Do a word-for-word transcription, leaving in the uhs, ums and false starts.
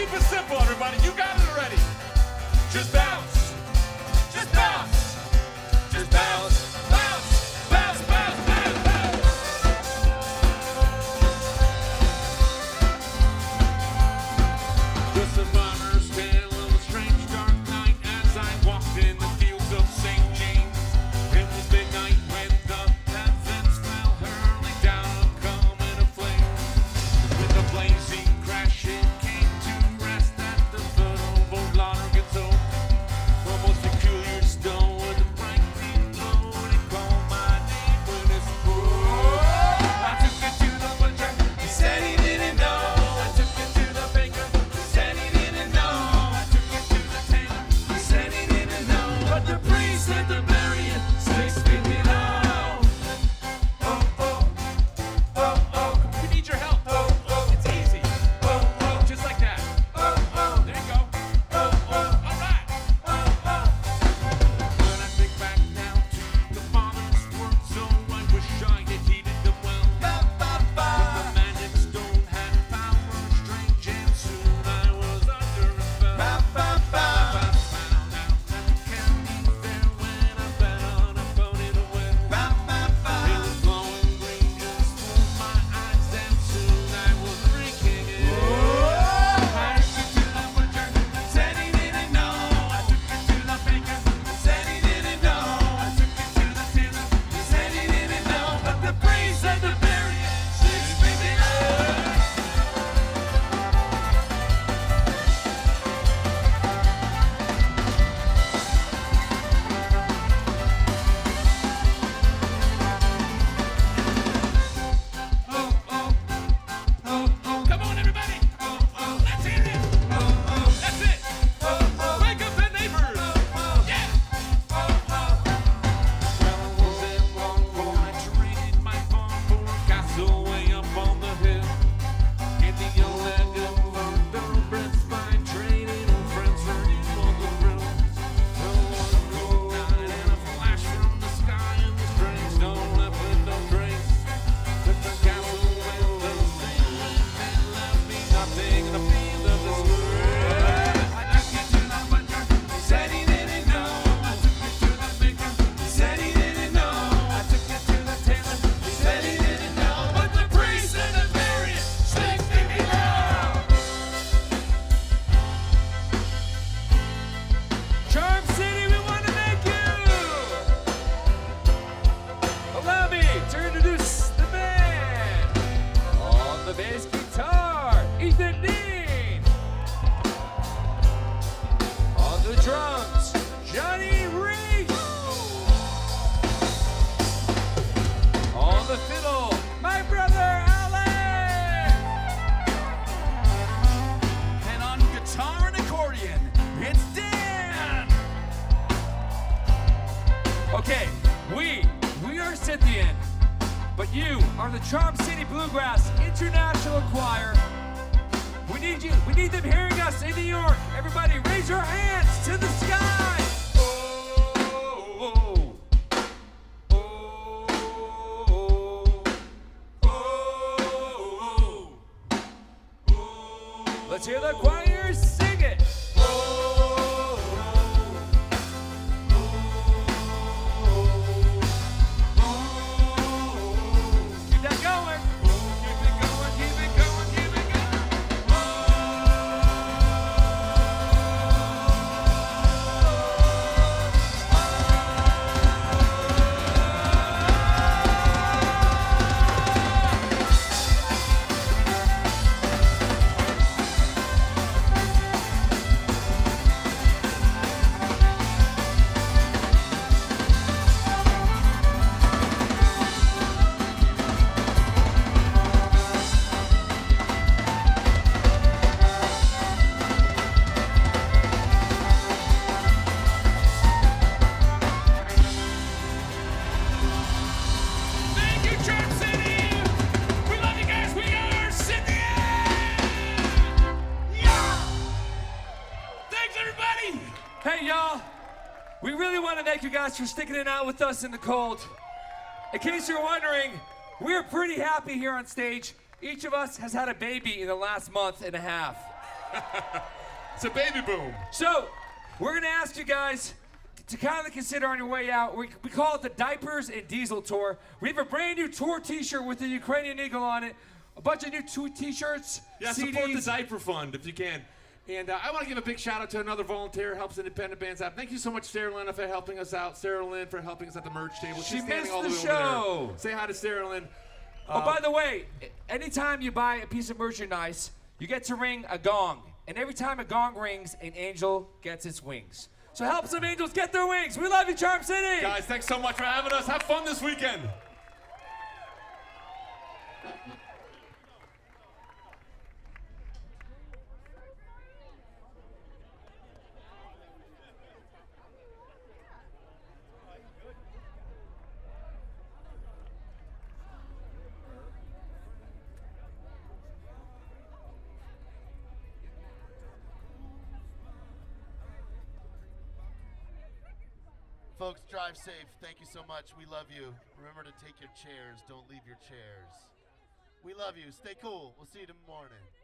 keep it simple, everybody. You got it already. Just bounce. Just bounce. Just bounce. Bounce. Bounce, bounce, bounce, bounce. The survivor's tale of a strange dark night as I walked in the fields of Saint James. It was midnight when the heavens fell, hurling down a comet of flames. With a blazing crash, it came to rest at the foot of old Largen's Oak. The most peculiar stone with a bright green glow, and it called my name when it spoke. I took it to the butcher, he said he didn't know. I took it to the baker, he said he didn't know. I took it to the tailor, he said he didn't know. But the priest had to bury it six feet below. Oh, oh, oh, oh, we need your help. Oh, oh, it's easy. Oh, oh, just like that. Oh, oh, there you go. Oh, oh, all right. Oh, oh. When I think back now to the Father's words, so I wish I had heeded them well. But the magic stone had power strange, and soon I was under a spell. I found out that candy's there when I bet on a phony to win. It was glowing green just for my eyes, and soon I was drinking it. I took it to the butcher, said he didn't know. I took it to the baker, said he didn't know. I took it to the tailor, he said he didn't know. But the priest had to bury it six feet below. Oh, oh, oh, oh. Come on, everybody. Oh, oh. Let's hear it. Oh, oh. That's it. Oh, oh. Wake up the neighbors. Oh, oh. Yeah. Oh, oh. Well, it wasn't long before I traded my farm for a castle way up on the hill. In the elegant thoroughbreds, fine trading old friends for you on the thrill. Well, one cold night and a flash from the sky, and the strange stone left with no trace. Took the castle with the sailing and left me nothing in the field of despair. I took it to the butcher, he said he didn't know. I took it to the baker, he said he didn't know. I took it to the tailor, he said he didn't know. But the priest had to bury it six feet below. Charm City, we want to thank you. Allow me to introduce the band. On the bass guitar, Ethan Dean. On the drums, Johnny Reese. On the fiddle, my brother Alex. And on guitar and accordion, it's Dan. Okay, we, we are Scythian, but you are the Charm City Bluegrass International Choir. We need you, we need them hearing us in New York. Everybody raise your hands to the sky. Oh, oh, oh, oh, oh, oh. Let's hear the choir sing it. Keep that going. Keep it going, keep it going, keep it going. Thank you, Charm City. We love you guys. We are Scythian. Yeah. Thanks, everybody. Hey, y'all. We really want to thank you guys for sticking it out with us in the cold. In case you're wondering, we're pretty happy here on stage. Each of us has had a baby in the last month and a half. It's a baby boom. So, we're going to ask you guys to kind of consider on your way out. We, we call it the Diapers and Diesel Tour. We have a brand new tour t-shirt with the Ukrainian eagle on it, a bunch of new t- t-shirts, Yeah, C Ds. support the diaper fund if you can. And uh, I want to give a big shout out to another volunteer who helps independent bands out. Thank you so much, Sarah Lynn, for helping us out. Sarah Lynn for helping us at the merch table. She She's standing missed all the, the way show. over there. Say hi to Sarah Lynn. Oh, by the way, anytime you buy a piece of merchandise, you get to ring a gong. And every time a gong rings, an angel gets its wings. So help some angels get their wings. We love you, Charm City. Guys, thanks so much for having us. Have fun this weekend. Folks, drive safe. Thank you so much. We love you. Remember to take your chairs. Don't leave your chairs. We love you. Stay cool. We'll see you tomorrow morning.